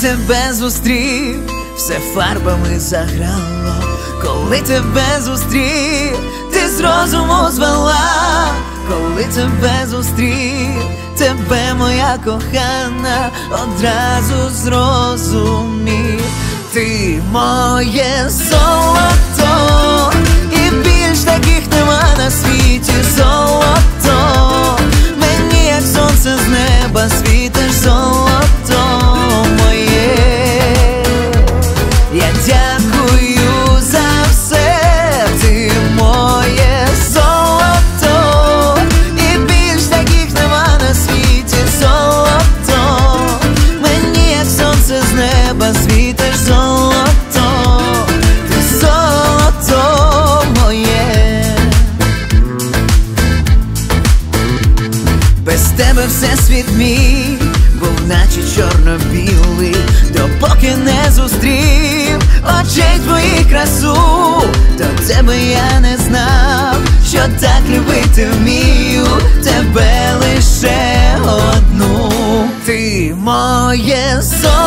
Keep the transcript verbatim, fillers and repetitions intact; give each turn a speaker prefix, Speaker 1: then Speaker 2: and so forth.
Speaker 1: тебе зустрів, все фарбами заграло. Коли тебе зустрів, ти з розуму звела. Коли тебе зустрів, тебе, моя кохана, одразу зрозумів. Ти моє золото, і більш таких нема на світі. Золото, мені як сонце з неба світиш. Золото моє, я дякую за все. Ти моє золото, і більш таких нема на світі. Золото, мені як сонце з неба світиш. Золото, ти золото моє. Без тебе всесвіт мій був наче чорно-білий, допоки не зустрів очей твоїх красу. До тебе я не знав, що так любити вмію, тебе лише одну. Ти моє золото,